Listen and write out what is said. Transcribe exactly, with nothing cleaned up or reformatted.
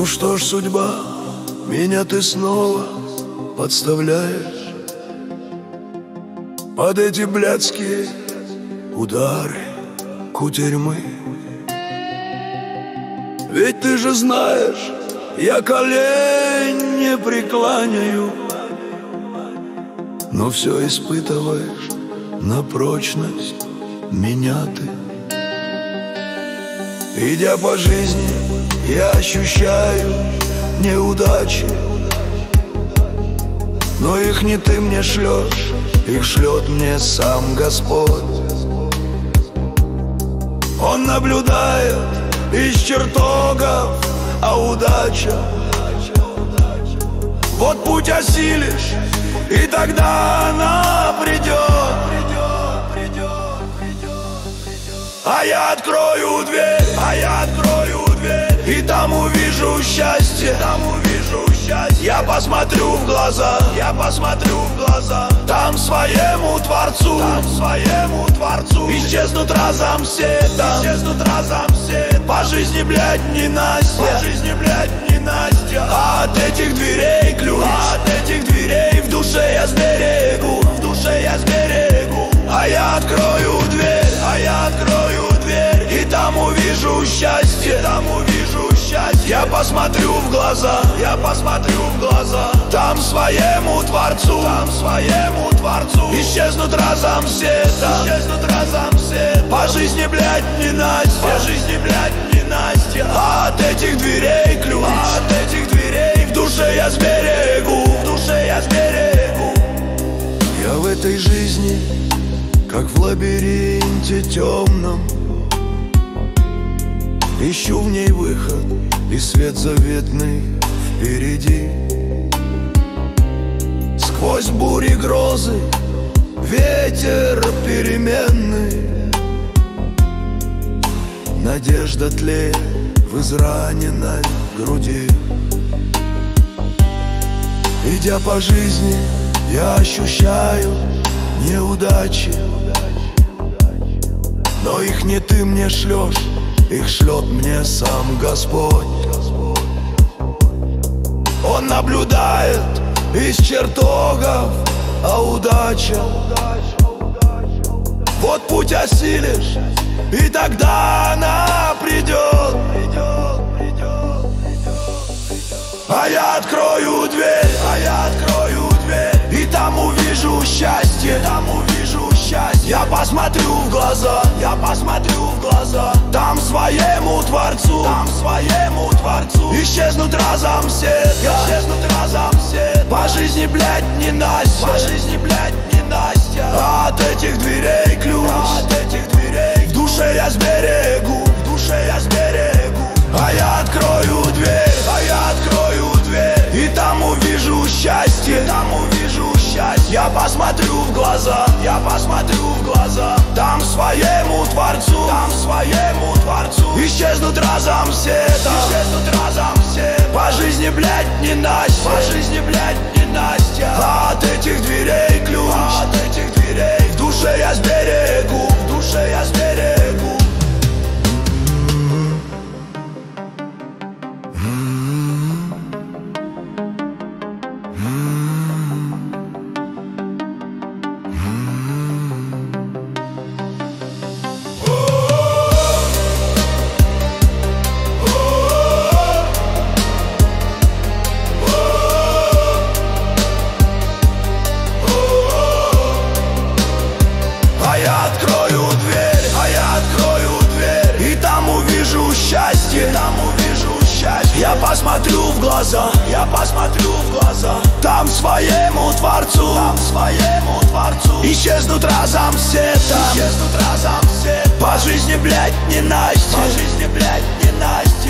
что ж, судьба, меня ты снова подставляешь под эти блядские удары кутерьмы. Ведь ты же знаешь, я колен не прекланяю, но все испытываешь на прочность меня ты. Идя по жизни, я ощущаю неудачи, но их не ты мне шлешь, их шлет мне сам Господь. Он наблюдает из чертогов, а удача вот путь осилишь, и тогда она придет. А я открою дверь, а я открою дверь, и там увижу счастье, там увижу счастье. Я посмотрю в глаза, я посмотрю в глаза, там своему Творцу, там своему Творцу. Исчезнут разом все, там исчезнут разом все. По жизни, блядь, не Настя, по жизни, блядь, не Настя. А от этих дверей ключ, а от этих дверей в душе я сберегу, в душе я сберегу. А я открою дверь, а я открою дверь, и там увижу счастье, там увижу счастье. Я посмотрю в глаза, я посмотрю в глаза, там своему Творцу, там своему Творцу. Исчезнут разом все, там исчезнут разом все. По жизни, блядь, не Настя, по жизни, блядь, не Настя. А от этих дверей ключ, а от этих дверей в душе я сберегу, в душе я сберегу. Я в этой жизни как в лабиринте темном, ищу в ней выход, и свет заветный впереди. Сквозь бури грозы, ветер переменный, надежда тлеет в израненной груди. Идя по жизни, я ощущаю неудачи, но их не ты мне шлешь, их шлет мне сам Господь. Он наблюдает из чертогов, а удача вот путь осилишь, и тогда она придет. А я открою дверь, а я открою дверь, и там увижу счастье, там увижу счастье. Я посмотрю в глаза, я посмотрю в глаза, там своему Творцу, там своему Творцу. Исчезнут разом все, исчезнут разом все. По жизни, блядь, не Настя, по жизни, блядь, не Настя. А от этих дверей ключ, а от этих дверей в душе я сберегу, в душе я сберегу. А я открою дверь, а я открою дверь, и там увижу счастье, там увижу счастье. Я посмотрю в глаза, я посмотрю в глаза, там своему Творцу, там своему Творцу. Исчезнут разом все, там исчезнут разом все. По жизни, блядь, не Настя, по жизни, блядь, не Настя. А от этих дверей ключ, а от этих дверей в душе я сберегу, в душе я сберегу. Там увижу счастье. Я посмотрю в глаза, я посмотрю в глаза, там своему Творцу, там своему Творцу. Исчезнут разом все, там исчезнут разом все. По жизни, блядь, не Настя, по жизни, блядь, не Настя.